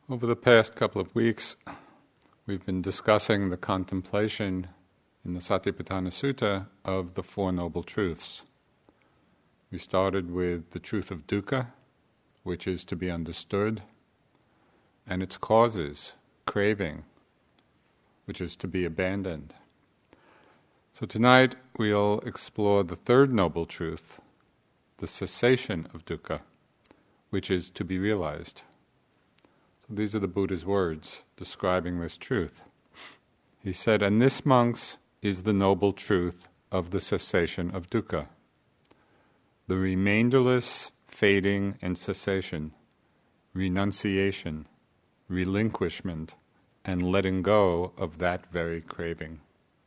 Over the past couple of weeks, we've been discussing the contemplation in the Satipatthana Sutta of the Four Noble Truths. We started with the truth of dukkha, which is to be understood, and its causes, craving, which is to be abandoned. So tonight we'll explore the third noble truth, the cessation of dukkha, which is to be realized. So these are the Buddha's words describing this truth. He said, "And this, monks, is the noble truth of the cessation of dukkha, the remainderless fading and cessation, renunciation, relinquishment, and letting go of that very craving."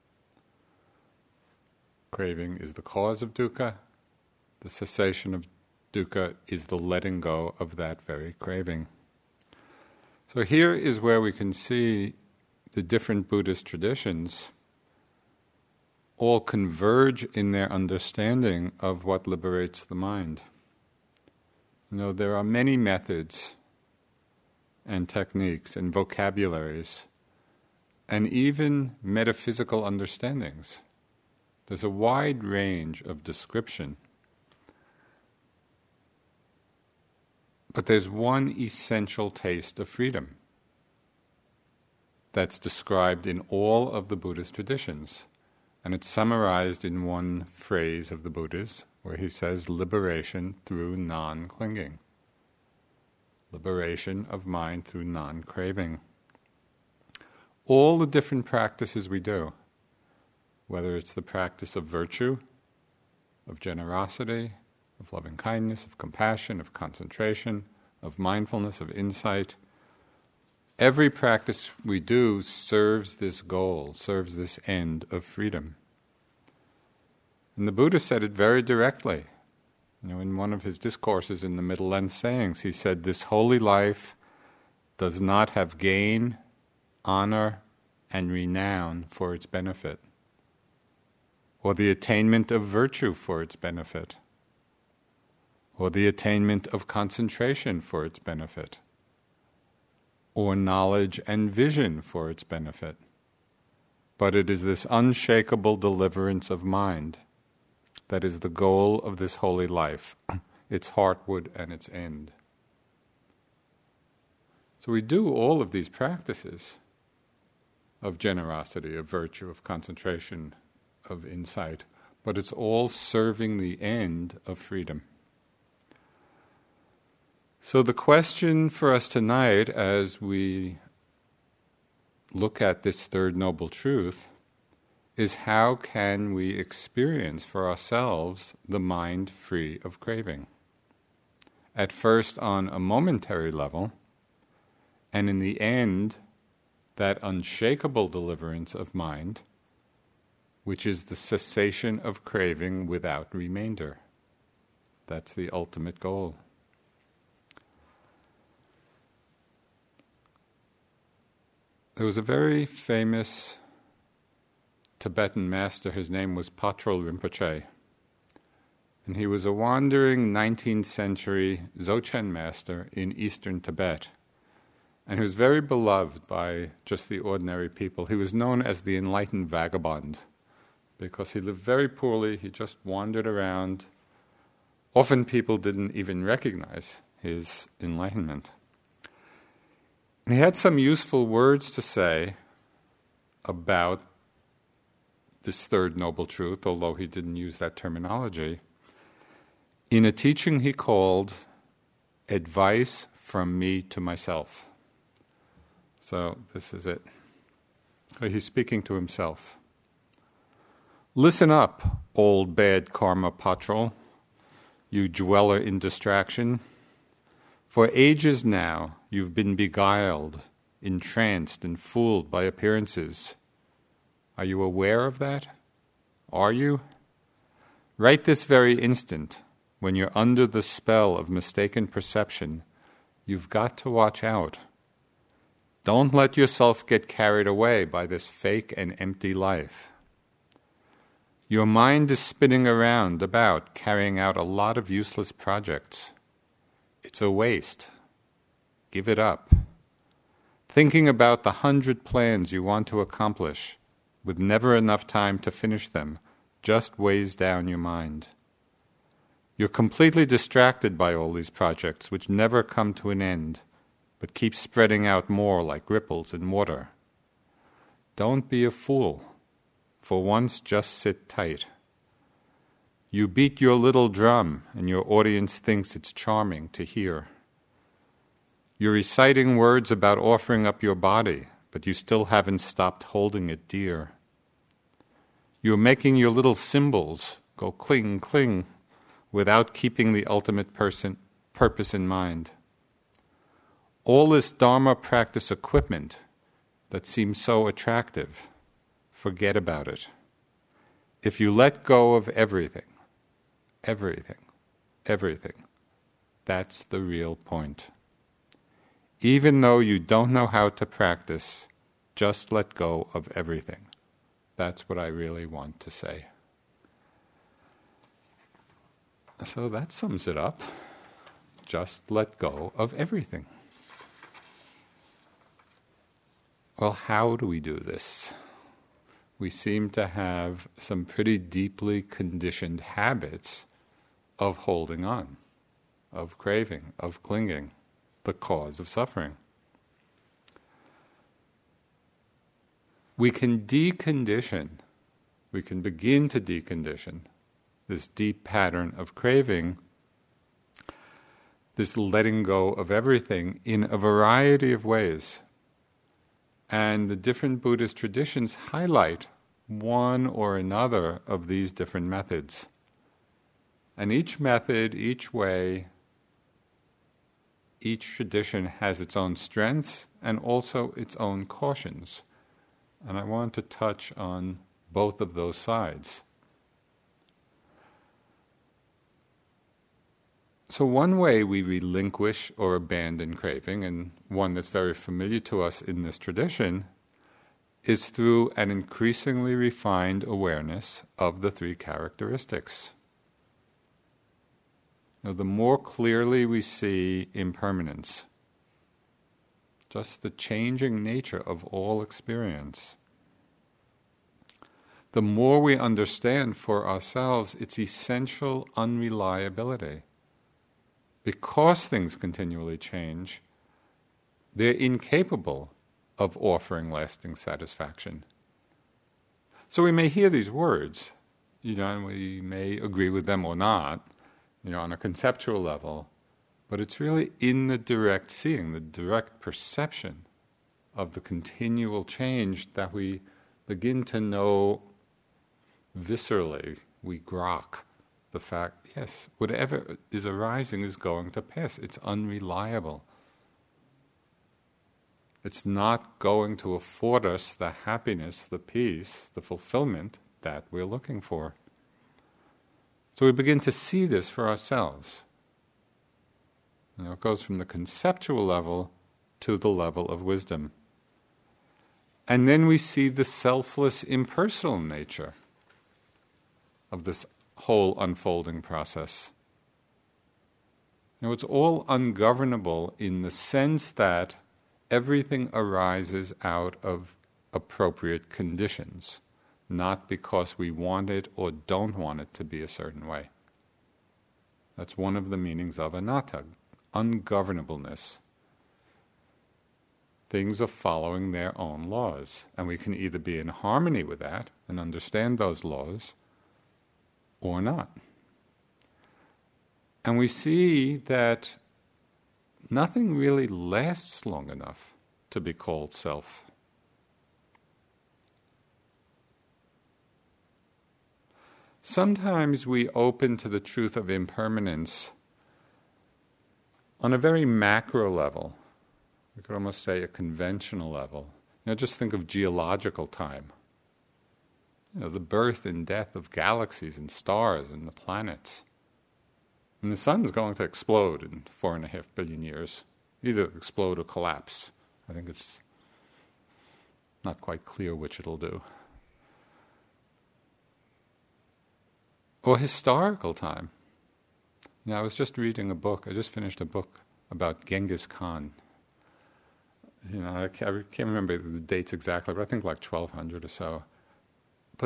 Craving is the cause of dukkha. The cessation of dukkha is the letting go of that very craving. So here is where we can see the different Buddhist traditions all converge in their understanding of what liberates the mind. You know, there are many methods and techniques and vocabularies and even metaphysical understandings. There's a wide range of description. But there's one essential taste of freedom that's described in all of the Buddhist traditions. And it's summarized in one phrase of the Buddha's, where he says, liberation through non-clinging. Liberation of mind through non-craving. All the different practices we do, whether it's the practice of virtue, of generosity, of loving kindness, of compassion, of concentration, of mindfulness, of insight. Every practice we do serves this goal, serves this end of freedom. And the Buddha said it very directly. You know, in one of his discourses in the Middle Length Sayings, he said, "This holy life does not have gain, honor, and renown for its benefit, or the attainment of virtue for its benefit, or the attainment of concentration for its benefit, or knowledge and vision for its benefit. But it is this unshakable deliverance of mind that is the goal of this holy life, its heartwood and its end." So we do all of these practices of generosity, of virtue, of concentration, of insight, but it's all serving the end of freedom. So the question for us tonight, as we look at this third noble truth, is how can we experience for ourselves the mind free of craving? At first on a momentary level, and in the end, that unshakable deliverance of mind, which is the cessation of craving without remainder. That's the ultimate goal. There was a very famous Tibetan master, his name was Patrul Rinpoche, and he was a wandering 19th century Dzogchen master in eastern Tibet, and he was very beloved by just the ordinary people. He was known as the enlightened vagabond, because he lived very poorly, he just wandered around. Often people didn't even recognize his enlightenment. And he had some useful words to say about this third noble truth, although he didn't use that terminology, in a teaching he called "Advice from Me to Myself." So this is it. He's speaking to himself. "Listen up, old bad karma patrol, you dweller in distraction. For ages now you've been beguiled, entranced, and fooled by appearances. Are you aware of that? Are you? Right this very instant, when you're under the spell of mistaken perception, you've got to watch out. Don't let yourself get carried away by this fake and empty life. Your mind is spinning around about, carrying out a lot of useless projects. It's a waste. Give it up. thinking about the 100 plans you want to accomplish, with never enough time to finish them, just weighs down your mind. You're completely distracted by all these projects, which never come to an end, but keep spreading out more like ripples in water. Don't be a fool. For once, just sit tight. You beat your little drum, and your audience thinks it's charming to hear. You're reciting words about offering up your body, but you still haven't stopped holding it dear. You're making your little cymbals go cling, cling, without keeping the ultimate purpose in mind. All this Dharma practice equipment that seems so attractive, forget about it. If you let go of everything, that's the real point. Even though you don't know how to practice, just let go of everything. That's what I really want to say. So that sums it up. Just let go of everything. Well, how do we do this? We seem to have some pretty deeply conditioned habits of holding on, of craving, of clinging, the cause of suffering. We can decondition, we can begin to decondition this deep pattern of craving, this letting go of everything in a variety of ways. And the different Buddhist traditions highlight one or another of these different methods. And each method, each way, each tradition has its own strengths and also its own cautions. And I want to touch on both of those sides. So one way we relinquish or abandon craving, and one that's very familiar to us in this tradition, is through an increasingly refined awareness of the three characteristics. Now, the more clearly we see impermanence, just the changing nature of all experience, the more we understand for ourselves its essential unreliability. Because things continually change, they're incapable of offering lasting satisfaction. So we may hear these words, and we may agree with them or not, on a conceptual level, but it's really in the direct seeing, the direct perception of the continual change that we begin to know viscerally, we grok the fact, yes, whatever is arising is going to pass. It's unreliable. It's not going to afford us the happiness, the peace, the fulfillment that we're looking for. So we begin to see this for ourselves. It goes from the conceptual level to the level of wisdom. And then we see the selfless, impersonal nature of this whole unfolding process. It's all ungovernable in the sense that everything arises out of appropriate conditions, not because we want it or don't want it to be a certain way. That's one of the meanings of anatta, ungovernableness. Things are following their own laws, and we can either be in harmony with that and understand those laws, or not. And we see that nothing really lasts long enough to be called self. Sometimes we open to the truth of impermanence on a very macro level. We could almost say a conventional level. Just think of geological time. The birth and death of galaxies and stars and the planets. And the sun's going to explode in 4.5 billion years. Either explode or collapse. I think it's not quite clear which it'll do. Or historical time. I was just reading a book, I just finished a book about Genghis Khan. I can't remember the dates exactly, but I think like 1200 or so. But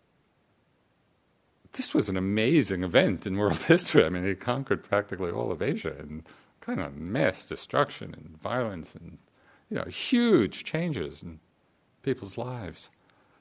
this was an amazing event in world history. I mean, he conquered practically all of Asia and kind of mass destruction and violence and huge changes in people's lives.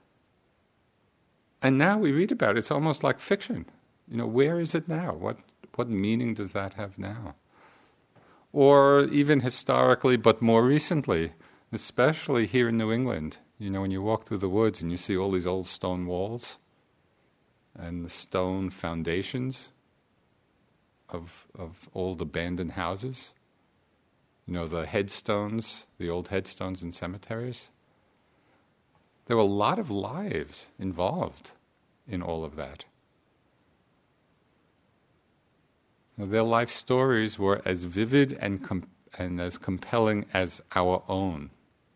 And now we read about it, it's almost like fiction. Where is it now? What meaning does that have now? Or even historically, but more recently, especially here in New England, when you walk through the woods and you see all these old stone walls and the stone foundations of old abandoned houses, the headstones, the old headstones in cemeteries. There were a lot of lives involved in all of that. Their life stories were as vivid and as compelling as our own.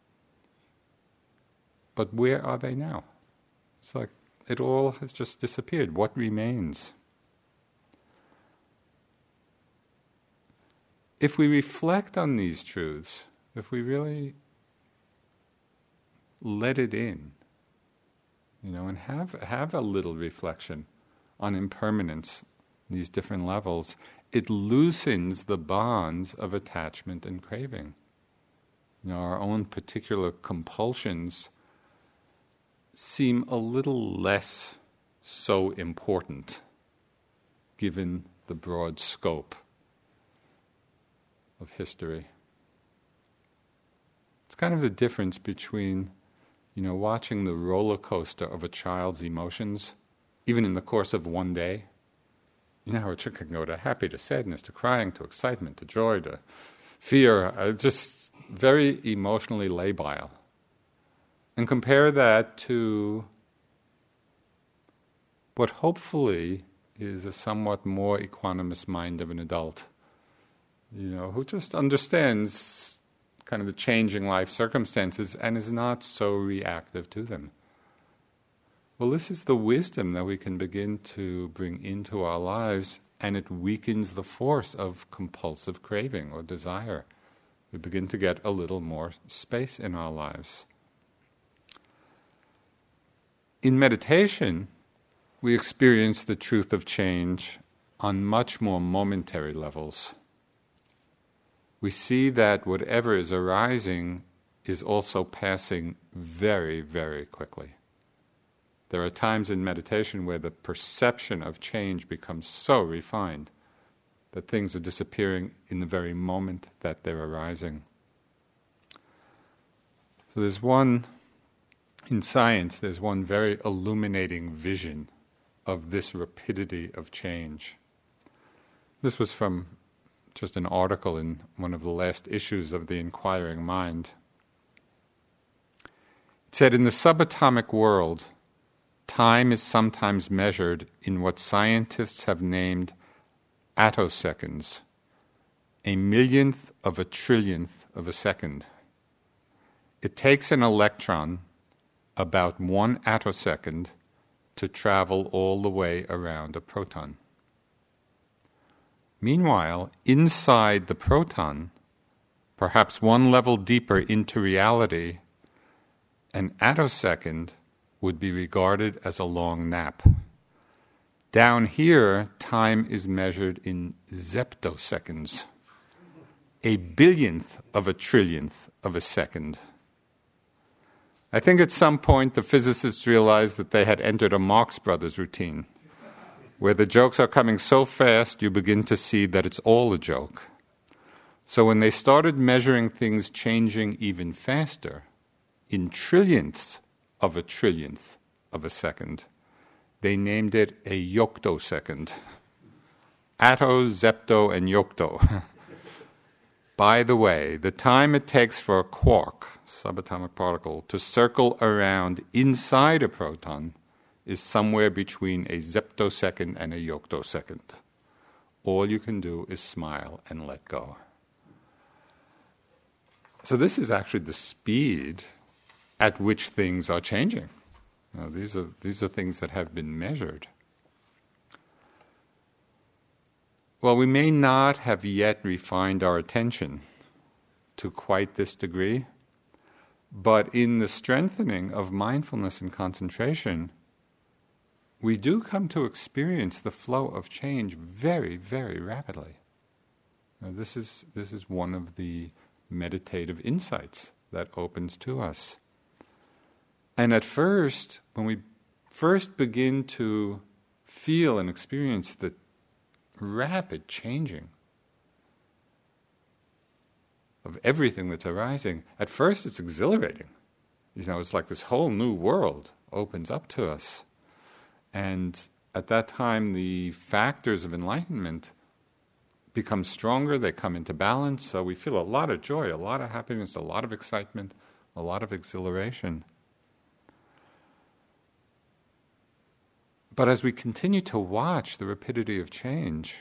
But where are they now? It's like it all has just disappeared. What remains? If we reflect on these truths, if we really let it in, and have a little reflection on impermanence, these different levels, it loosens the bonds of attachment and craving. Our own particular compulsions seem a little less so important given the broad scope of history. It's kind of the difference between, watching the roller coaster of a child's emotions, even in the course of one day. How a child can go to happy, to sadness, to crying, to excitement, to joy, to fear, just very emotionally labile. And compare that to what hopefully is a somewhat more equanimous mind of an adult, who just understands kind of the changing life circumstances and is not so reactive to them. Well, this is the wisdom that we can begin to bring into our lives, and it weakens the force of compulsive craving or desire. We begin to get a little more space in our lives. In meditation, we experience the truth of change on much more momentary levels. We see that whatever is arising is also passing very, very quickly. There are times in meditation where the perception of change becomes so refined that things are disappearing in the very moment that they're arising. So in science, there's one very illuminating vision of this rapidity of change. This was from just an article in one of the last issues of the Inquiring Mind. It said, in the subatomic world, time is sometimes measured in what scientists have named attoseconds, a millionth of a trillionth of a second. It takes an electron about 1 attosecond to travel all the way around a proton. Meanwhile, inside the proton, perhaps one level deeper into reality, an attosecond would be regarded as a long nap. Down here, time is measured in zeptoseconds, a billionth of a trillionth of a second. I think at some point the physicists realized that they had entered a Marx Brothers routine, where the jokes are coming so fast you begin to see that it's all a joke. So when they started measuring things changing even faster, in trillionths of a trillionth of a second, they named it a yoctosecond. Atto, zepto, and yocto. By the way, the time it takes for a quark, subatomic particle, to circle around inside a proton is somewhere between a zeptosecond and a yoctosecond. All you can do is smile and let go. So this is actually the speed at which things are changing. Now, these are things that have been measured. Well, we may not have yet refined our attention to quite this degree, But in the strengthening of mindfulness and concentration, we do come to experience the flow of change very, very rapidly. Now, this is one of the meditative insights that opens to us. And at first, when we first begin to feel and experience the rapid changing of everything that's arising, at first it's exhilarating. It's like this whole new world opens up to us. And at that time, the factors of enlightenment become stronger, they come into balance, so we feel a lot of joy, a lot of happiness, a lot of excitement, a lot of exhilaration. But as we continue to watch the rapidity of change,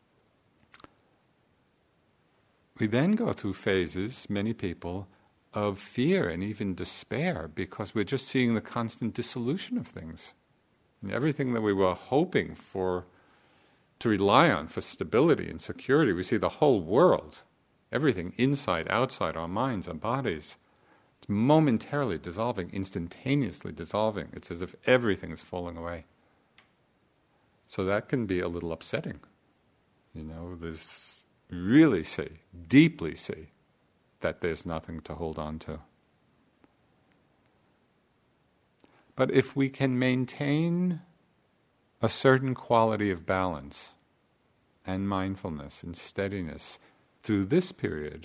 we then go through phases, many people, of fear and even despair because we're just seeing the constant dissolution of things. And everything that we were hoping for, to rely on for stability and security, we see the whole world, everything inside, outside, our minds, our bodies, it's momentarily dissolving, instantaneously dissolving. It's as if everything is falling away. So that can be a little upsetting. There's really deeply see, that there's nothing to hold on to. But if we can maintain a certain quality of balance and mindfulness and steadiness through this period,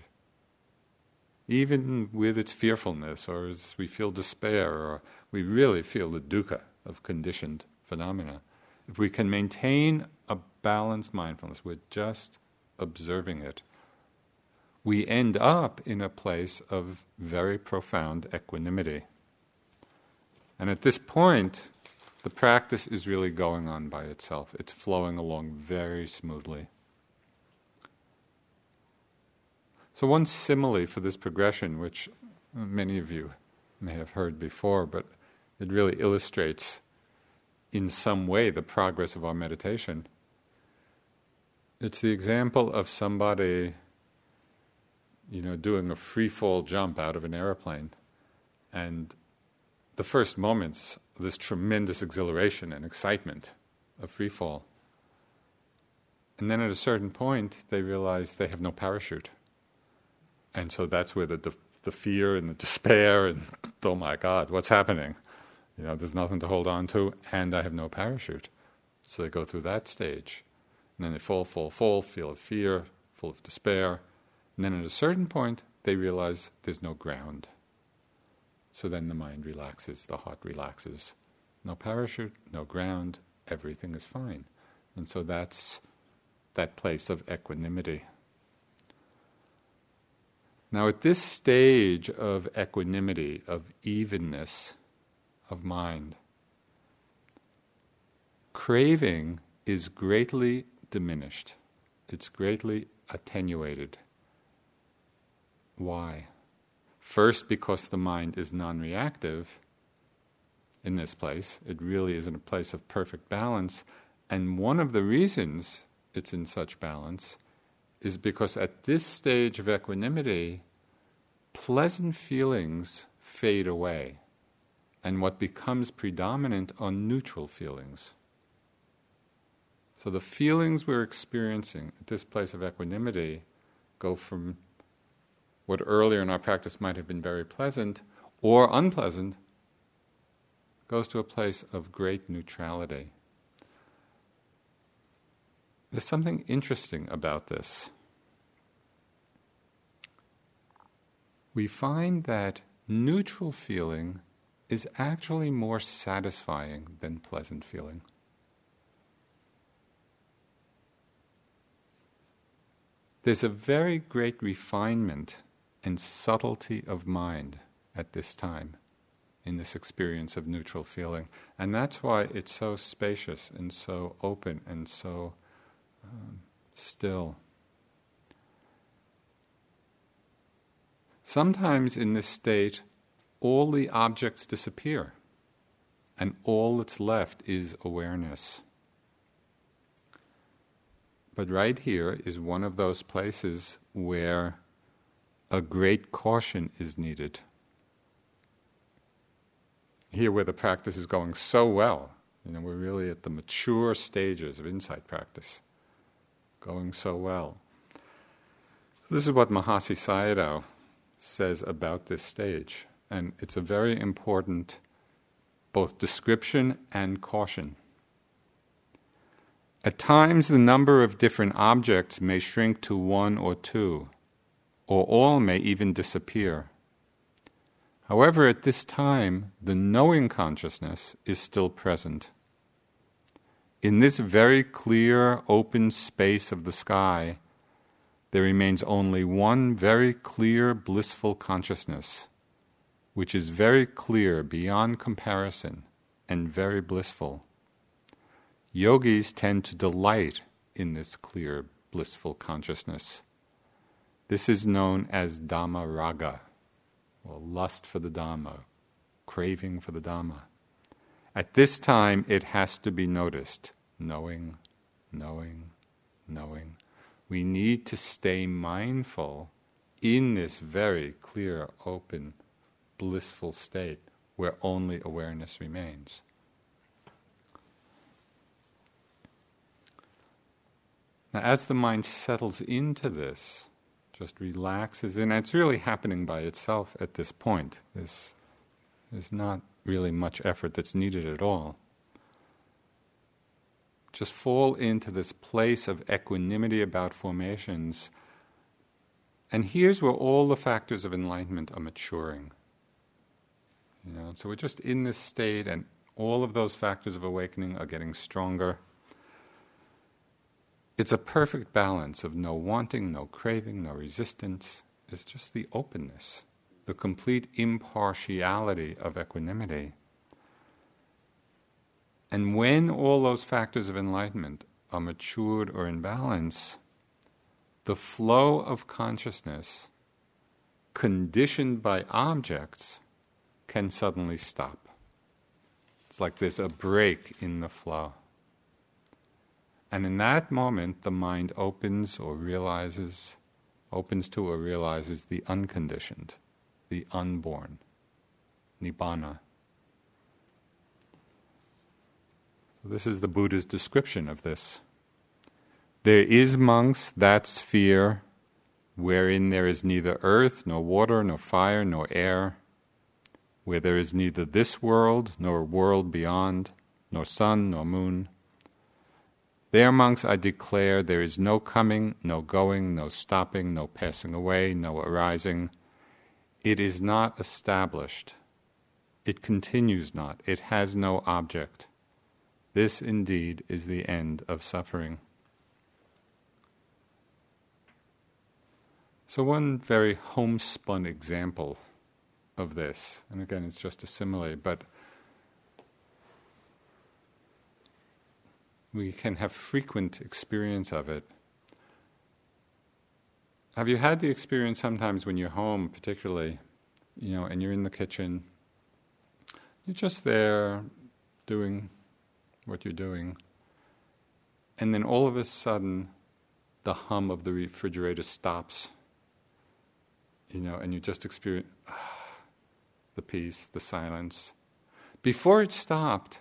even with its fearfulness, or as we feel despair, or we really feel the dukkha of conditioned phenomena, if we can maintain a balanced mindfulness, we're just observing it, we end up in a place of very profound equanimity. And at this point, the practice is really going on by itself. It's flowing along very smoothly. So one simile for this progression, which many of you may have heard before, but it really illustrates in some way the progress of our meditation. It's the example of somebody, doing a free fall jump out of an airplane. And the first moments, this tremendous exhilaration and excitement of free fall. And then at a certain point, they realize they have no parachute. And so that's where the fear and the despair and, oh my God, what's happening? There's nothing to hold on to, and I have no parachute. So they go through that stage. And then they fall, feel of fear, full of despair. And then at a certain point, they realize there's no ground. So then the mind relaxes, the heart relaxes. No parachute, no ground, everything is fine. And so that's that place of equanimity. Now at this stage of equanimity, of evenness of mind, craving is greatly diminished. It's greatly attenuated. Why? First, because the mind is non-reactive in this place. It really is in a place of perfect balance. And one of the reasons it's in such balance is because at this stage of equanimity, pleasant feelings fade away. And what becomes predominant are neutral feelings. So the feelings we're experiencing at this place of equanimity go from what earlier in our practice might have been very pleasant or unpleasant, goes to a place of great neutrality. There's something interesting about this. We find that neutral feeling is actually more satisfying than pleasant feeling. There's a very great refinement and subtlety of mind at this time, in this experience of neutral feeling. And that's why it's so spacious and so open and so still. Sometimes in this state, all the objects disappear, and all that's left is awareness. But right here is one of those places where a great caution is needed. here where the practice is going so well. We're really at the mature stages of insight practice, going so well. This is what Mahasi Sayadaw says about this stage, and it's a very important both description and caution. At times, the number of different objects may shrink to one or two, or all may even disappear. However, at this time, the knowing consciousness is still present. In this very clear, open space of the sky, there remains only one very clear, blissful consciousness, which is very clear beyond comparison and very blissful. Yogis tend to delight in this clear, blissful consciousness. This is known as Dhamma Raga, or lust for the Dhamma, craving for the Dhamma. At this time, it has to be noticed. Knowing, knowing, knowing. We need to stay mindful in this very clear, open, blissful state where only awareness remains. Now, as the mind settles into this, just relaxes, and it's really happening by itself at this point. There's not really much effort that's needed at all. Just fall into this place of equanimity about formations, and here's where all the factors of enlightenment are maturing. So we're just in this state, and all of those factors of awakening are getting stronger. It's a perfect balance of no wanting, no craving, no resistance. It's just the openness, the complete impartiality of equanimity. And when all those factors of enlightenment are matured or in balance, the flow of consciousness, conditioned by objects, can suddenly stop. It's like there's a break in the flow. And in that moment, the mind opens to or realizes the unconditioned, the unborn, nibbana. So this is the Buddha's description of this. There is, monks, that sphere wherein there is neither earth, nor water, nor fire, nor air, where there is neither this world, nor world beyond, nor sun, nor moon. There, monks, I declare, there is no coming, no going, no stopping, no passing away, no arising. It is not established. It continues not. It has no object. This, indeed, is the end of suffering. So one very homespun example of this, and again, it's just a simile, but we can have frequent experience of it. Have you had the experience sometimes when you're home, particularly, and you're in the kitchen, you're just there doing what you're doing, and then all of a sudden the hum of the refrigerator stops, and you just experience the peace, the silence. Before it stopped,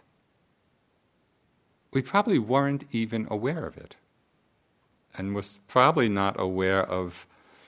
we probably weren't even aware of it, and was probably not aware of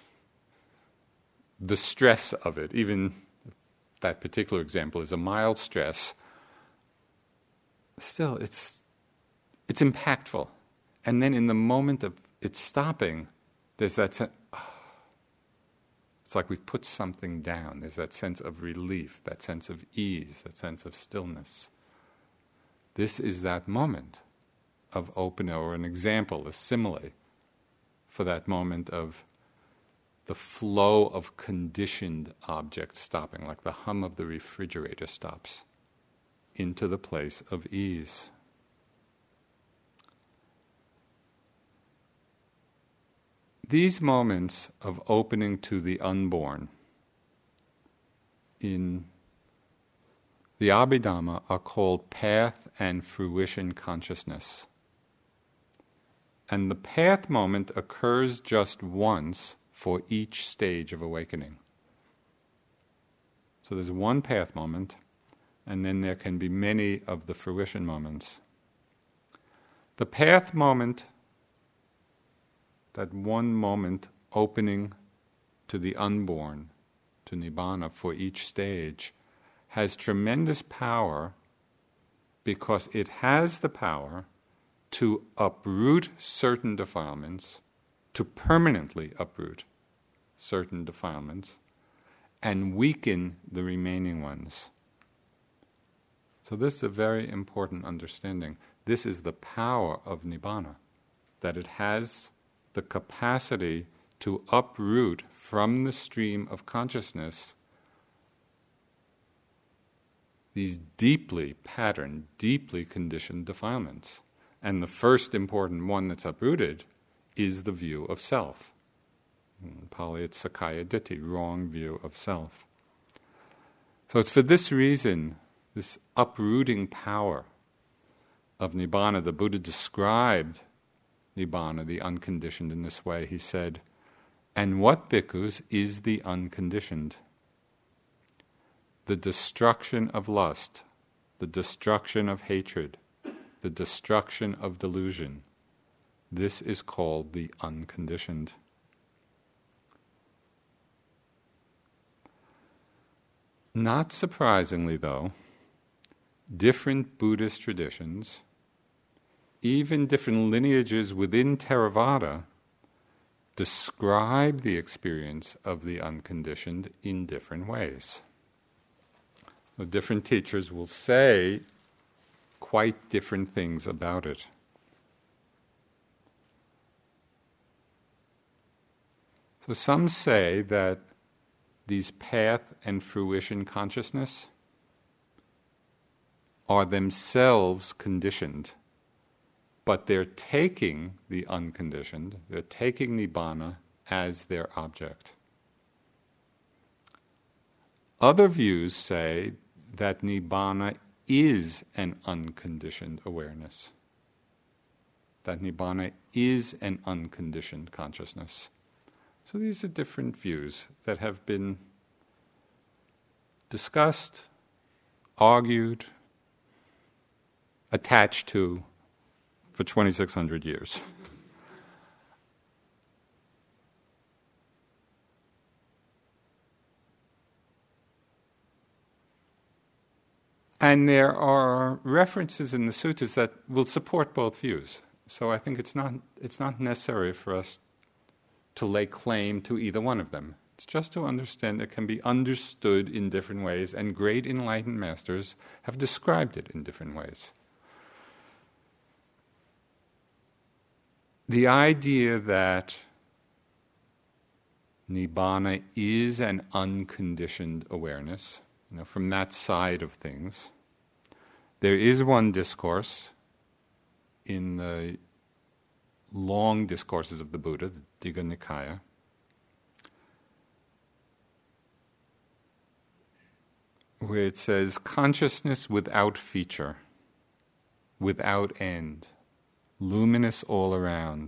the stress of it. Even that particular example is a mild stress. Still, it's impactful. And then in the moment of it stopping, there's that sense, it's like we've put something down. There's that sense of relief, that sense of ease, that sense of stillness. This is that moment of open, or an example, a simile, for that moment of the flow of conditioned objects stopping, like the hum of the refrigerator stops, into the place of ease. These moments of opening to the unborn in the Abhidhamma are called path and fruition consciousness. And the path moment occurs just once for each stage of awakening. So there's one path moment, and then there can be many of the fruition moments. The path moment, that one moment opening to the unborn, to Nibbana for each stage, has tremendous power because it has the power to uproot certain defilements, to permanently uproot certain defilements, and weaken the remaining ones. So this is a very important understanding. This is the power of Nibbana, that it has the capacity to uproot from the stream of consciousness these deeply patterned, deeply conditioned defilements. And the first important one that's uprooted is the view of self. In Pali, it's Sakkaya Ditthi, wrong view of self. So it's for this reason, this uprooting power of Nibbana, the Buddha described Nibbana, the unconditioned, in this way. He said, "And what, bhikkhus, is the unconditioned? The destruction of lust, the destruction of hatred, the destruction of delusion. This is called the unconditioned." Not surprisingly, though, different Buddhist traditions, even different lineages within Theravada, describe the experience of the unconditioned in different ways. The different teachers will say quite different things about it. So some say that these path and fruition consciousness are themselves conditioned, but they're taking the unconditioned, they're taking Nibbana as their object. Other views say that Nibbana is an unconditioned awareness, that Nibbana is an unconditioned consciousness. So these are different views that have been discussed, argued, attached to for 2,600 years. And there are references in the suttas that will support both views. So I think it's not necessary for us to lay claim to either one of them. It's just to understand it can be understood in different ways, and great enlightened masters have described it in different ways. The idea that Nibbana is an unconditioned awareness, from that side of things, there is one discourse in the long discourses of the Buddha, the Digha Nikaya, where it says, consciousness without feature, without end, luminous all around.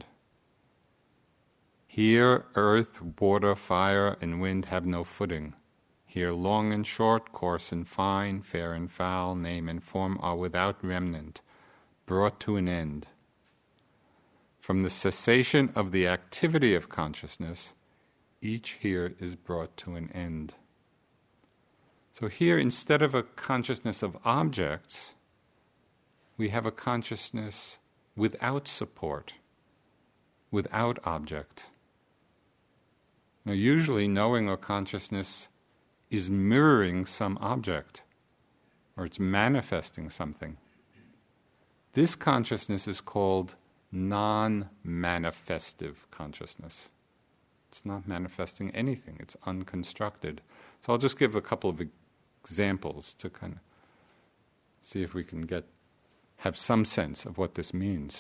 Here earth, water, fire, and wind have no footing. Here long and short, coarse and fine, fair and foul, name and form are without remnant, brought to an end. From the cessation of the activity of consciousness, each here is brought to an end. So here, instead of a consciousness of objects, we have a consciousness without support, without object. Now, usually knowing or consciousness is mirroring some object, or it's manifesting something. This consciousness is called non-manifestive consciousness. It's not manifesting anything, it's unconstructed. So I'll just give a couple of examples to kind of see if we can have some sense of what this means.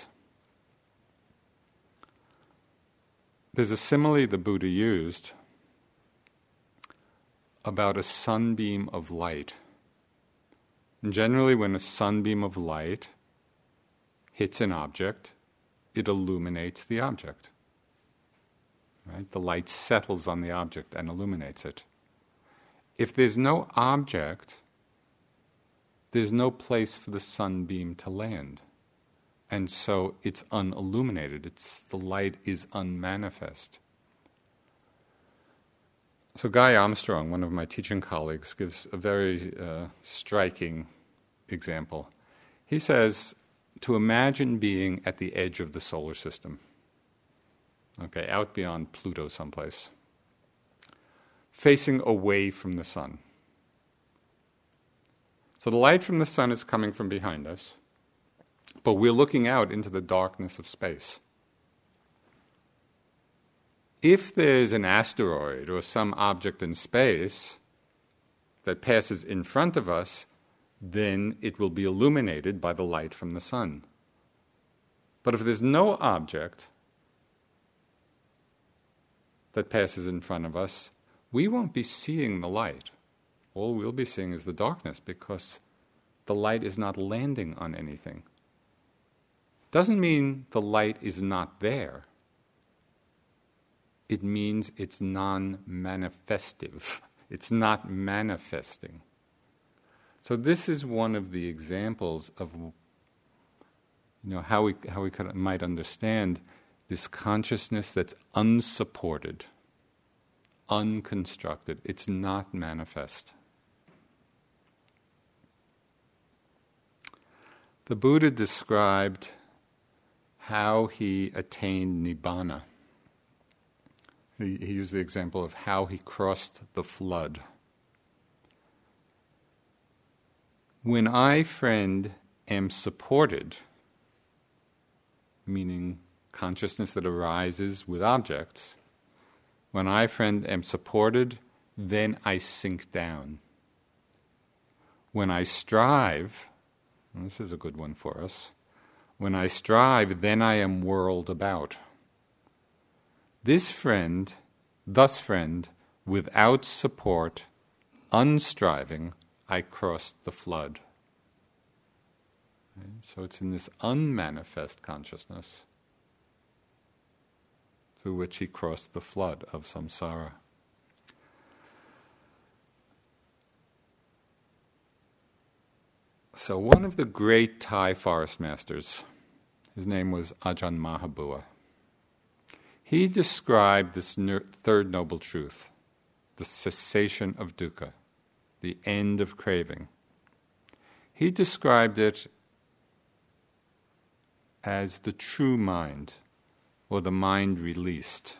There's a simile the Buddha used about a sunbeam of light. And generally when a sunbeam of light hits an object, it illuminates the object. Right? The light settles on the object and illuminates it. If there's no object, there's no place for the sunbeam to land. And so it's unilluminated. The light is unmanifest. So Guy Armstrong, one of my teaching colleagues, gives a very striking example. He says to imagine being at the edge of the solar system, okay, out beyond Pluto someplace, facing away from the sun. So the light from the sun is coming from behind us, but we're looking out into the darkness of space. If there's an asteroid or some object in space that passes in front of us, then it will be illuminated by the light from the sun. But if there's no object that passes in front of us, we won't be seeing the light. All we'll be seeing is the darkness, because the light is not landing on anything. Doesn't mean the light is not there. It means it's non-manifestive. It's not manifesting. So this is one of the examples of, how we might understand this consciousness that's unsupported, unconstructed. It's not manifest. The Buddha described how he attained Nibbana. He used the example of how he crossed the flood. When I, friend, am supported, meaning consciousness that arises with objects, when I, friend, am supported, then I sink down. When I strive, and this is a good one for us, when I strive, then I am whirled about. Thus friend, without support, unstriving, I crossed the flood. Right? So it's in this unmanifest consciousness through which he crossed the flood of samsara. So one of the great Thai forest masters, his name was Ajahn Mahabua, he described this third noble truth, the cessation of dukkha, the end of craving. He described it as the true mind, or the mind released.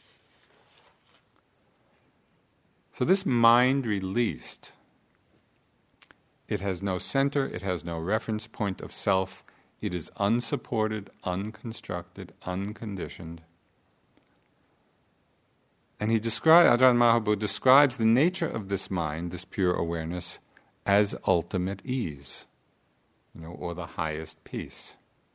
So this mind released, it has no center, it has no reference point of self, it is unsupported, unconstructed, unconditioned. And Ajahn Mahabua describes the nature of this mind, this pure awareness, as ultimate ease, or the highest peace.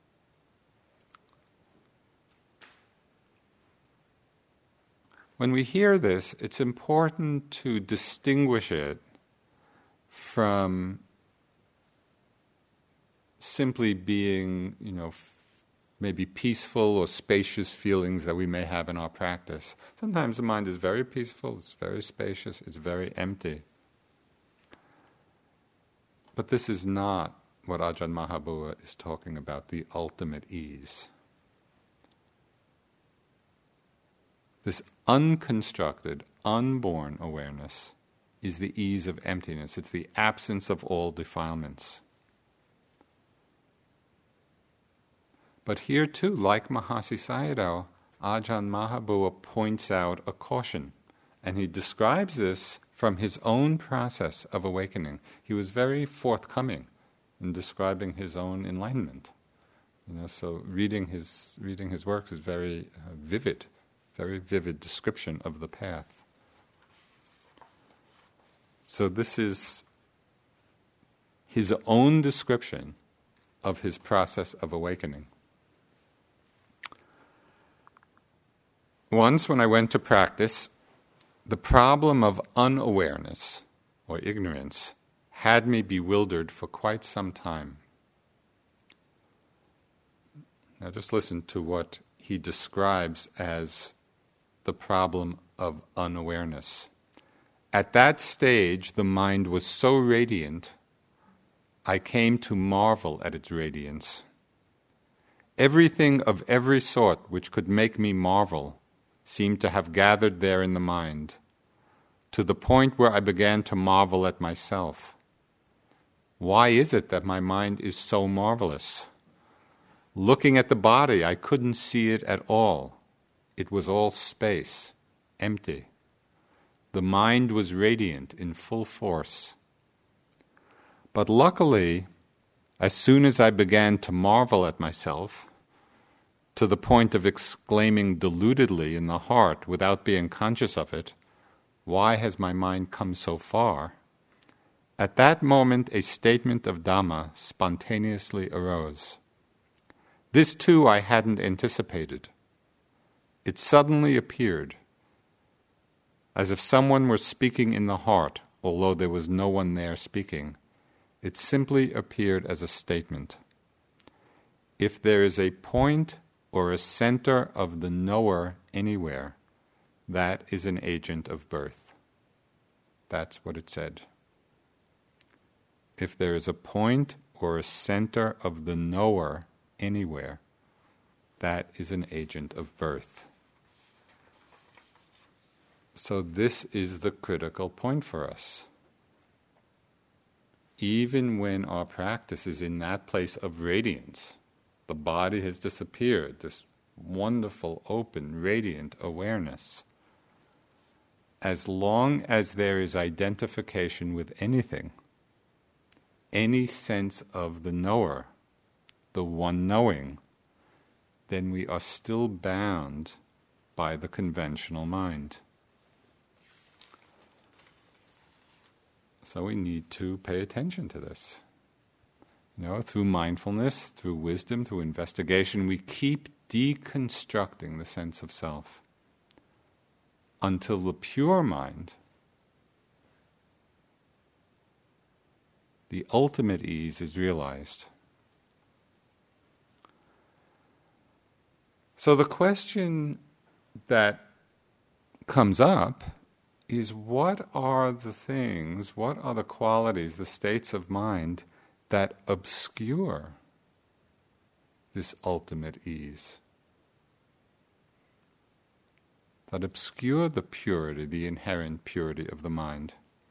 When we hear this, it's important to distinguish it from simply being, maybe peaceful or spacious feelings that we may have in our practice. Sometimes the mind is very peaceful, it's very spacious, it's very empty. But this is not what Ajahn Mahabua is talking about, the ultimate ease. This unconstructed, unborn awareness is the ease of emptiness. It's the absence of all defilements. But here too, like Mahasi Sayadaw, Ajahn Mahabua points out a caution. And he describes this from his own process of awakening. He was very forthcoming in describing his own enlightenment. So reading his works is very vivid description of the path. So this is his own description of his process of awakening. Once when I went to practice, the problem of unawareness or ignorance had me bewildered for quite some time. Now just listen to what he describes as the problem of unawareness. At that stage, the mind was so radiant, I came to marvel at its radiance. Everything of every sort which could make me marvel seemed to have gathered there in the mind, to the point where I began to marvel at myself. Why is it that my mind is so marvelous? Looking at the body, I couldn't see it at all. It was all space, empty. The mind was radiant in full force. But luckily, as soon as I began to marvel at myself, to the point of exclaiming deludedly in the heart without being conscious of it, "Why has my mind come so far?" At that moment a statement of Dhamma spontaneously arose. This too I hadn't anticipated. It suddenly appeared, as if someone were speaking in the heart, although there was no one there speaking. It simply appeared as a statement. If there is a point or a center of the knower anywhere, that is an agent of birth. That's what it said. If there is a point or a center of the knower anywhere, that is an agent of birth. So this is the critical point for us. Even when our practice is in that place of radiance, the body has disappeared, this wonderful, open, radiant awareness. As long as there is identification with anything, any sense of the knower, the one knowing, then we are still bound by the conventional mind. So we need to pay attention to this. Through mindfulness, through wisdom, through investigation, we keep deconstructing the sense of self until the pure mind, the ultimate ease, is realized. So the question that comes up is, what are the things, what are the qualities, the states of mind that obscure this ultimate ease? That obscure the purity, the inherent purity of the mind.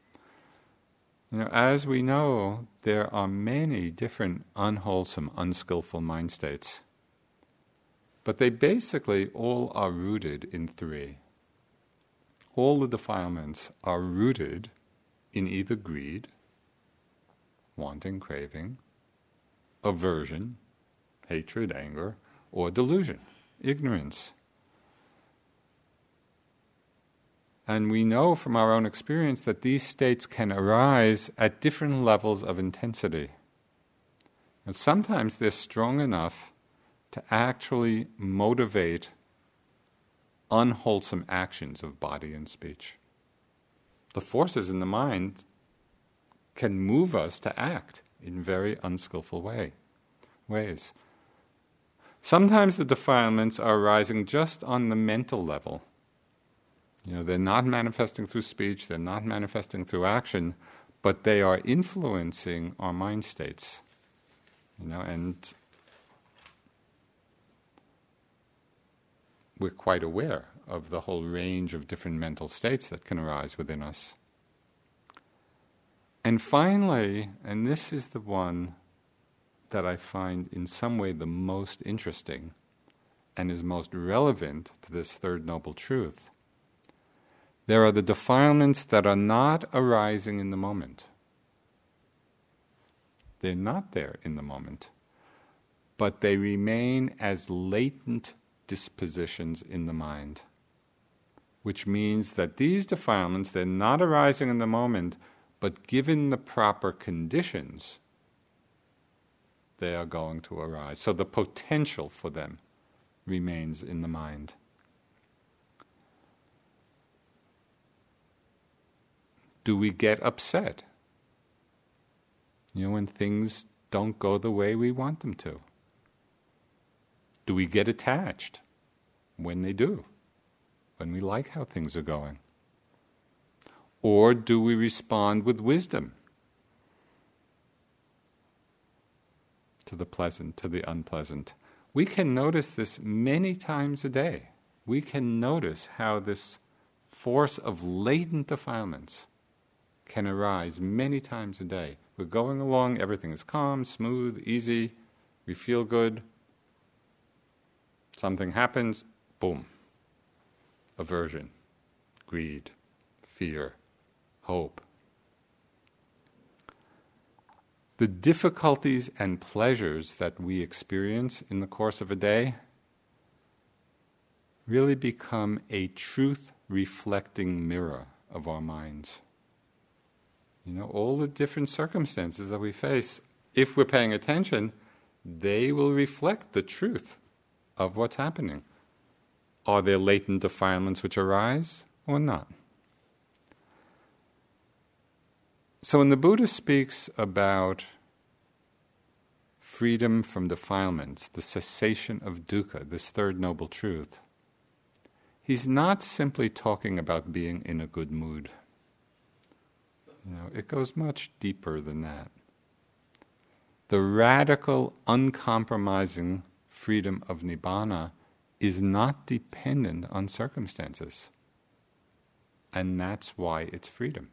As we know, there are many different unwholesome, unskillful mind states. But they basically all are rooted in three. All the defilements are rooted in either greed, wanting, craving, aversion, hatred, anger, or delusion, ignorance. And we know from our own experience that these states can arise at different levels of intensity. And sometimes they're strong enough to actually motivate unwholesome actions of body and speech. The forces in the mind can move us to act in very unskillful ways. Sometimes the defilements are arising just on the mental level. They're not manifesting through speech, they're not manifesting through action, but they are influencing our mind states. And we're quite aware of the whole range of different mental states that can arise within us. And finally, and this is the one that I find in some way the most interesting and is most relevant to this third noble truth, there are the defilements that are not arising in the moment. They're not there in the moment, but they remain as latent dispositions in the mind, which means that these defilements, they're not arising in the moment, but given the proper conditions, they are going to arise. So the potential for them remains in the mind. Do we get upset? When things don't go the way we want them to? Do we get attached when they do? When we like how things are going? Or do we respond with wisdom? to the pleasant, to the unpleasant. We can notice this many times a day. We can notice how this force of latent defilements can arise many times a day. We're going along, everything is calm, smooth, easy, we feel good. Something happens, boom. Aversion, greed, fear, hope. The difficulties and pleasures that we experience in the course of a day really become a truth-reflecting mirror of our minds. All the different circumstances that we face, if we're paying attention, they will reflect the truth of what's happening. Are there latent defilements which arise or not? So when the Buddha speaks about freedom from defilements, the cessation of dukkha, this third noble truth, he's not simply talking about being in a good mood. It goes much deeper than that. The radical, uncompromising freedom of Nibbana is not dependent on circumstances. And that's why it's freedom.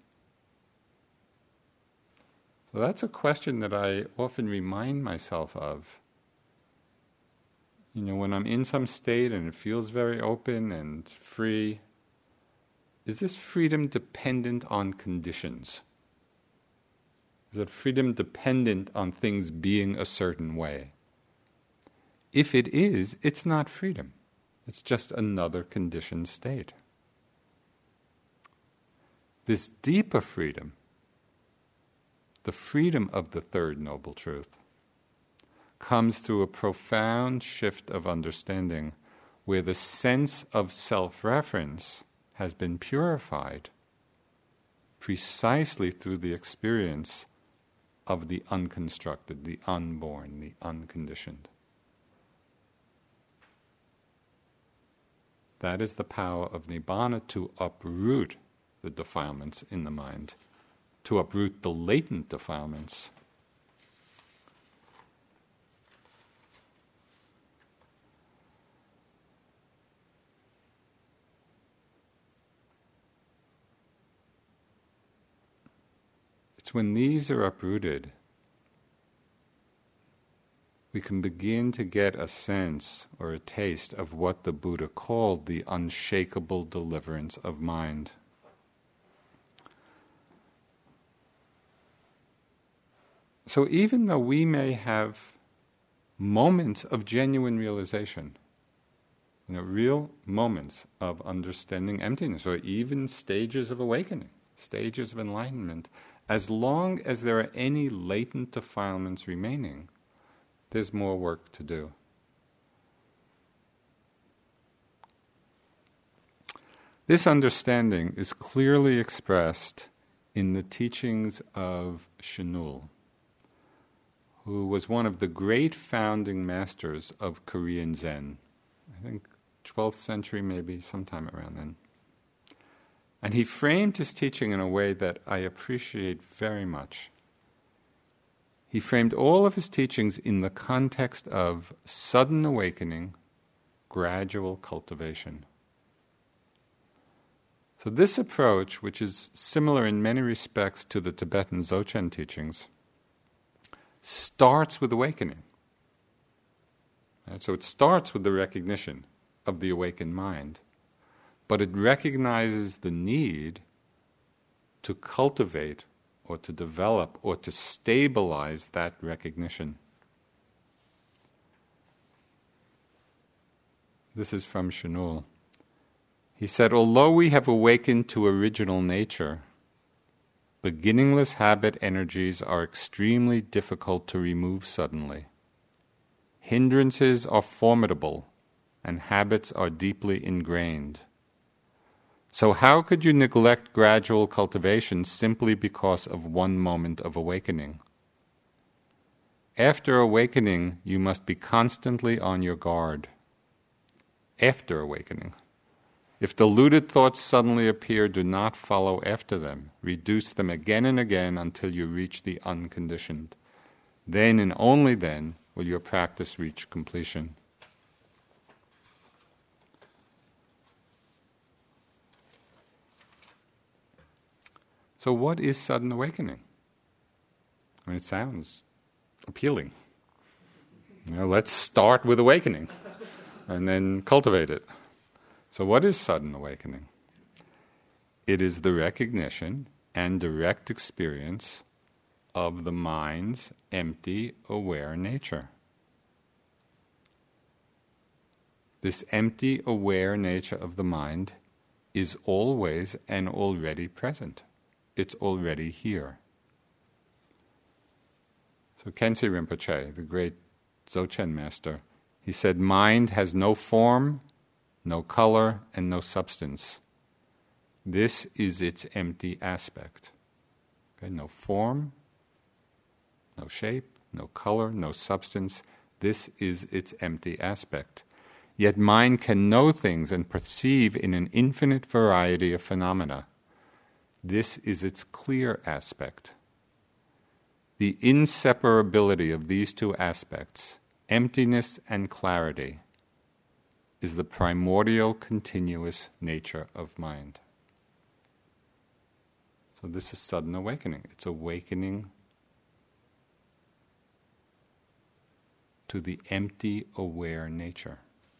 So that's a question that I often remind myself of. When I'm in some state and it feels very open and free, is this freedom dependent on conditions? Is it freedom dependent on things being a certain way? If it is, it's not freedom. It's just another conditioned state. This deeper freedom, the freedom of the third noble truth, comes through a profound shift of understanding where the sense of self-reference has been purified precisely through the experience of the unconstructed, the unborn, the unconditioned. That is the power of Nibbana, to uproot the defilements in the mind, to uproot the latent defilements. It's when these are uprooted, we can begin to get a sense or a taste of what the Buddha called the unshakable deliverance of mind. So even though we may have moments of genuine realization, real moments of understanding emptiness, or even stages of awakening, stages of enlightenment, as long as there are any latent defilements remaining, there's more work to do. This understanding is clearly expressed in the teachings of Chinul, who was one of the great founding masters of Korean Zen. I think 12th century, maybe, sometime around then. And he framed his teaching in a way that I appreciate very much. He framed all of his teachings in the context of sudden awakening, gradual cultivation. So this approach, which is similar in many respects to the Tibetan Dzogchen teachings, starts with awakening. Right? So it starts with the recognition of the awakened mind, but it recognizes the need to cultivate or to develop or to stabilize that recognition. This is from Chinul. He said, although we have awakened to original nature, beginningless habit energies are extremely difficult to remove suddenly. Hindrances are formidable, and habits are deeply ingrained. So how could you neglect gradual cultivation simply because of one moment of awakening? After awakening, you must be constantly on your guard. After awakening. If deluded thoughts suddenly appear, do not follow after them. Reduce them again and again until you reach the unconditioned. Then and only then will your practice reach completion. So what is sudden awakening? I mean, it sounds appealing. Let's start with awakening and then cultivate it. So what is sudden awakening? It is the recognition and direct experience of the mind's empty, aware nature. This empty, aware nature of the mind is always and already present. It's already here. So Khyentse Rinpoche, the great Dzogchen master, he said, mind has no form, no color, and no substance. This is its empty aspect. Okay, no form, no shape, no color, no substance. This is its empty aspect. Yet mind can know things and perceive in an infinite variety of phenomena. This is its clear aspect. The inseparability of these two aspects, emptiness and clarity, is the primordial continuous nature of mind. So this is sudden awakening. It's awakening to the empty, aware nature.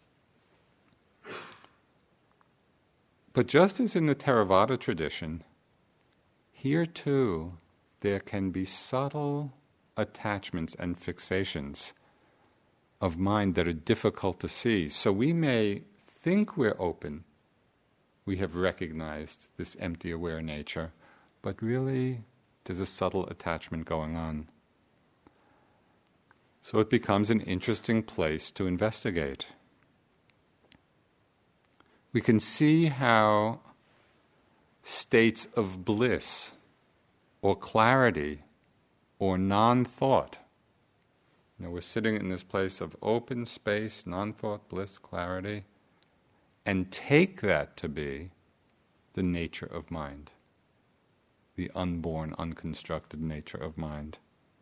But just as in the Theravada tradition, here too there can be subtle attachments and fixations of mind that are difficult to see. So we may think we're open, we have recognized this empty, aware nature, but really there's a subtle attachment going on. So it becomes an interesting place to investigate. We can see how states of bliss or clarity or non-thought, we're sitting in this place of open space, non-thought, bliss, clarity, and take that to be the nature of mind, the unborn, unconstructed nature of mind.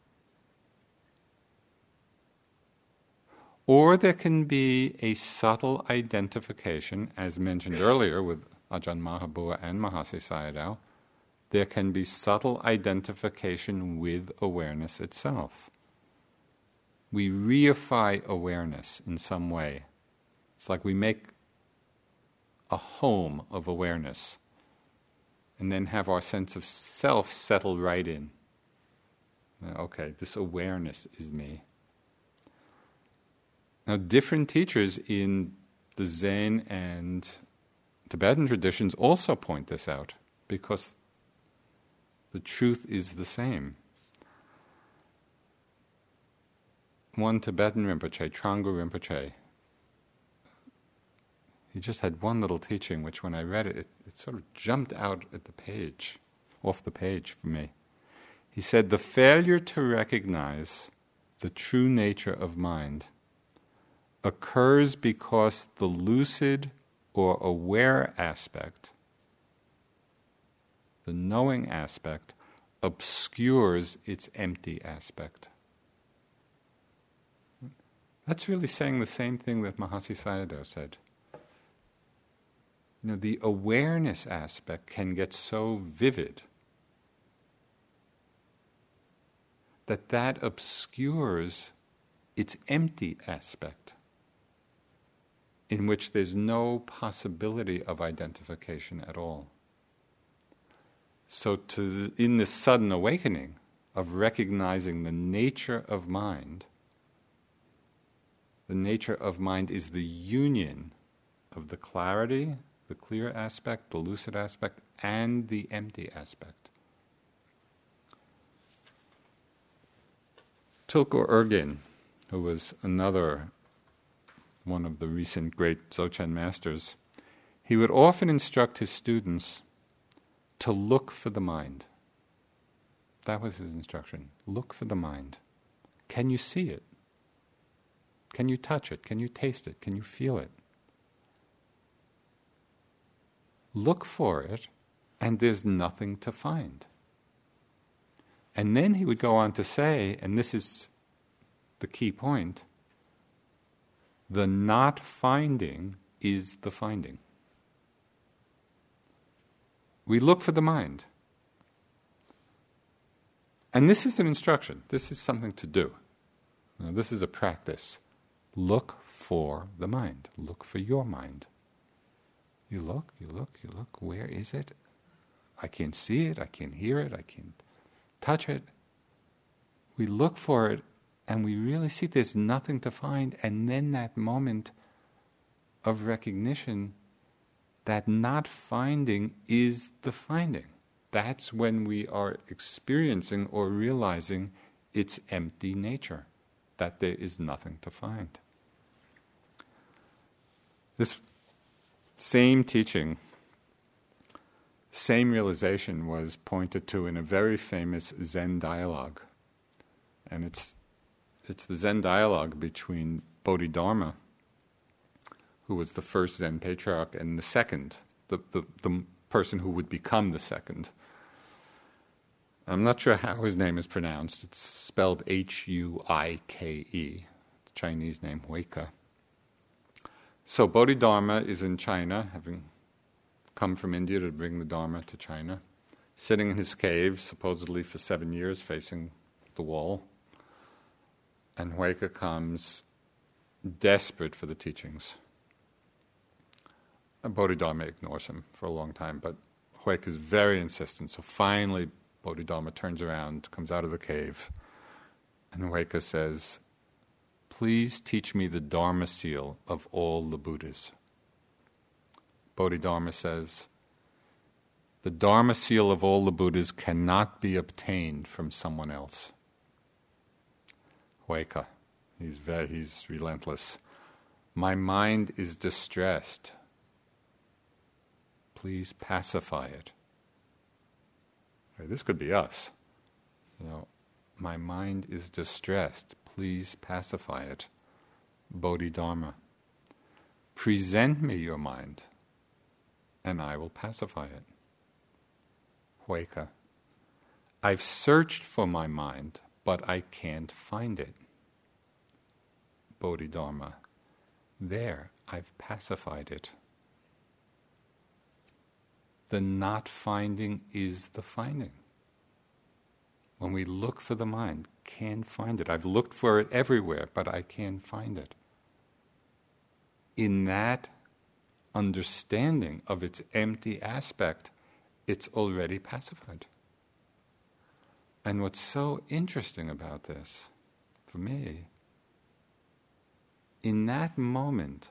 Or there can be a subtle identification, as mentioned earlier with Ajahn Mahabua and Mahasi Sayadaw. There can be subtle identification with awareness itself. We reify awareness in some way. It's like we make a home of awareness and then have our sense of self settle right in. Okay, this awareness is me. Now, different teachers in the Zen and Tibetan traditions also point this out, because the truth is the same. One Tibetan Rinpoche, Trangpo Rinpoche, he just had one little teaching which when I read it, it sort of jumped out at the page, off the page for me. He said, the failure to recognize the true nature of mind occurs because the lucid or aware aspect, the knowing aspect, obscures its empty aspect. That's really saying the same thing that Mahasi Sayadaw said. The awareness aspect can get so vivid that obscures its empty aspect, in which there's no possibility of identification at all. So in this sudden awakening of recognizing the nature of mind, the nature of mind is the union of the clarity, the clear aspect, the lucid aspect, and the empty aspect. Tulku Urgyen, who was another one of the recent great Dzogchen masters, he would often instruct his students to look for the mind. That was his instruction. Look for the mind. Can you see it? Can you touch it? Can you taste it? Can you feel it? Look for it, and there's nothing to find. And then he would go on to say, and this is the key point, the not finding is the finding. We look for the mind. And this is an instruction. This is something to do. Now, this is a practice. Look for the mind. Look for your mind. You look, you look, you look. Where is it? I can't see it. I can't hear it. I can't touch it. We look for it, and we really see there's nothing to find. And then that moment of recognition, that not finding is the finding. That's when we are experiencing or realizing its empty nature, that there is nothing to find. This same teaching, same realization was pointed to in a very famous Zen dialogue. And it's the Zen dialogue between Bodhidharma, who was the first Zen patriarch, and the second, the person who would become the second. I'm not sure how his name is pronounced. It's spelled Huike, Chinese name, Huike. So Bodhidharma is in China, having come from India to bring the Dharma to China, sitting in his cave, supposedly for 7 years, facing the wall. And Huike comes desperate for the teachings. And Bodhidharma ignores him for a long time, but Huike is very insistent. So finally, Bodhidharma turns around, comes out of the cave, and Huike says, "Please teach me the Dharma seal of all the Buddhas." Bodhidharma says, "The Dharma seal of all the Buddhas cannot be obtained from someone else." Huike, he's relentless. "My mind is distressed. Please pacify it." This could be us. My mind is distressed. Please pacify it. Bodhidharma, present me your mind, and I will pacify it. Huike, I've searched for my mind, but I can't find it. Bodhidharma, there, I've pacified it. The not finding is the finding. When we look for the mind, can't find it. I've looked for it everywhere, but I can't find it. In that understanding of its empty aspect, it's already pacified. And what's so interesting about this, for me, in that moment,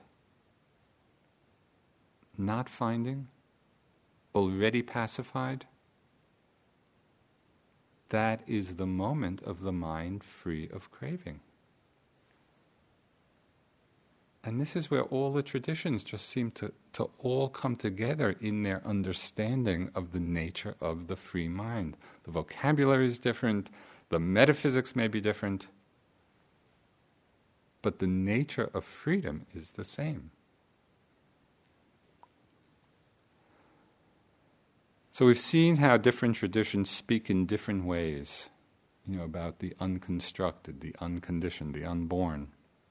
not finding, already pacified, that is the moment of the mind free of craving. And this is where all the traditions just seem to all come together in their understanding of the nature of the free mind. The vocabulary is different, the metaphysics may be different, but the nature of freedom is the same. So we've seen how different traditions speak in different ways, about the unconstructed, the unconditioned, the unborn.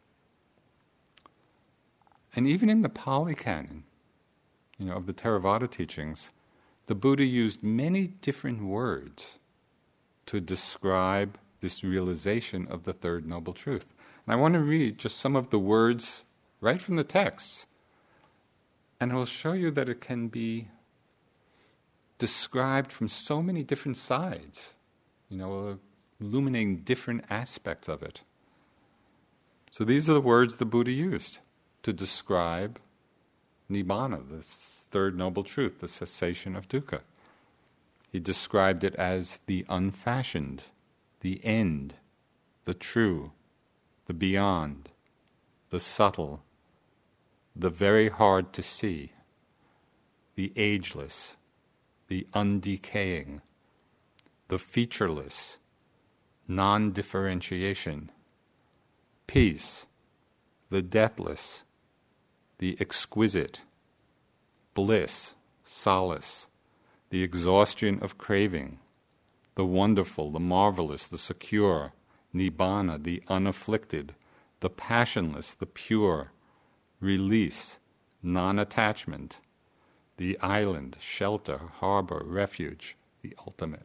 And even in the Pali Canon, of the Theravada teachings, the Buddha used many different words to describe this realization of the Third Noble Truth. And I want to read just some of the words right from the texts, and I will show you that it can be described from so many different sides, illuminating different aspects of it. So these are the words the Buddha used to describe Nibbana, the Third Noble Truth, the cessation of dukkha. He described it as the unfashioned, the end, the true, the beyond, the subtle, the very hard to see, the ageless, the undecaying, the featureless, non-differentiation, peace, the deathless, the exquisite, bliss, solace, the exhaustion of craving, the wonderful, the marvelous, the secure, Nibbana, the unafflicted, the passionless, the pure, release, non-attachment, the island, shelter, harbor, refuge, the ultimate.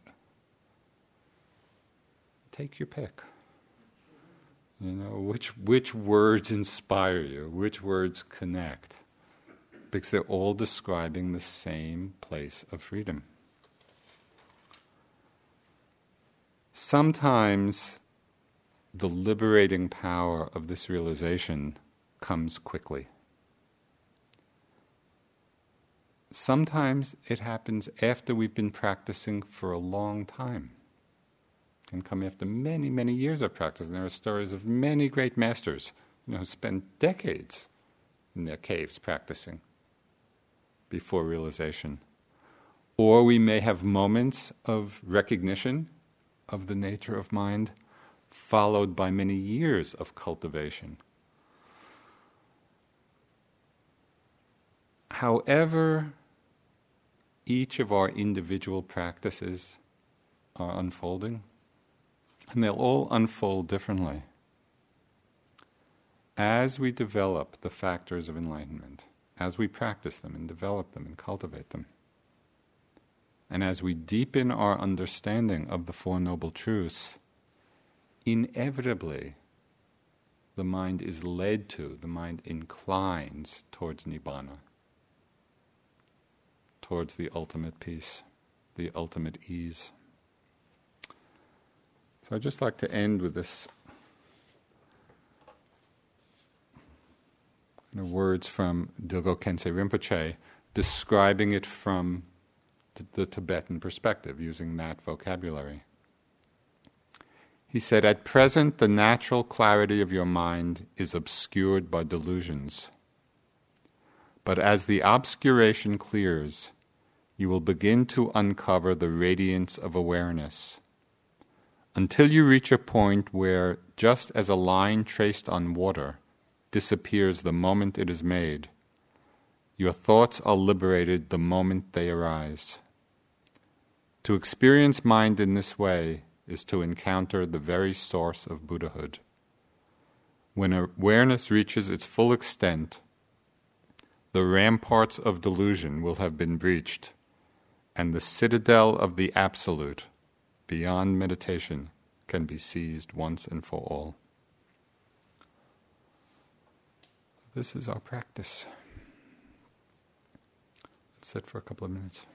Take your pick. You know, which words inspire you, which words connect, because they're all describing the same place of freedom. Sometimes the liberating power of this realization comes quickly. Sometimes it happens after we've been practicing for a long time. It can come after many, many years of practice. And there are stories of many great masters, who spent decades in their caves practicing before realization. Or we may have moments of recognition of the nature of mind, followed by many years of cultivation. However, each of our individual practices are unfolding, and they'll all unfold differently. As we develop the factors of enlightenment, as we practice them and develop them and cultivate them, and as we deepen our understanding of the Four Noble Truths, inevitably the mind inclines towards Nibbana, towards the ultimate peace, the ultimate ease. So I'd just like to end with this words from Dilgo Khyentse Rinpoche, describing it from the Tibetan perspective, using that vocabulary. He said, "At present, the natural clarity of your mind is obscured by delusions. But as the obscuration clears, you will begin to uncover the radiance of awareness, until you reach a point where, just as a line traced on water disappears the moment it is made, your thoughts are liberated the moment they arise. To experience mind in this way is to encounter the very source of Buddhahood. When awareness reaches its full extent, the ramparts of delusion will have been breached, and the citadel of the Absolute, beyond meditation, can be seized once and for all." This is our practice. Let's sit for a couple of minutes.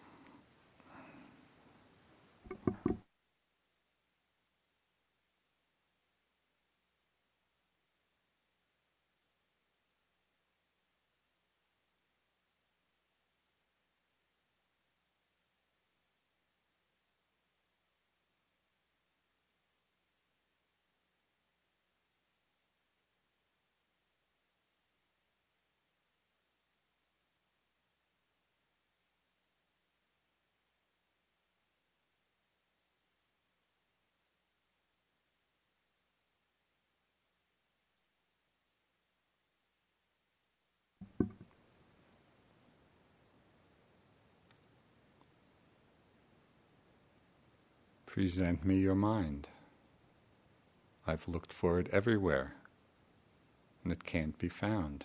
Present me your mind. I've looked for it everywhere, and it can't be found.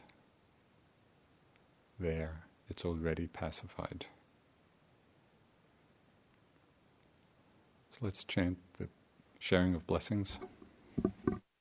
There, it's already pacified. So let's chant the sharing of blessings.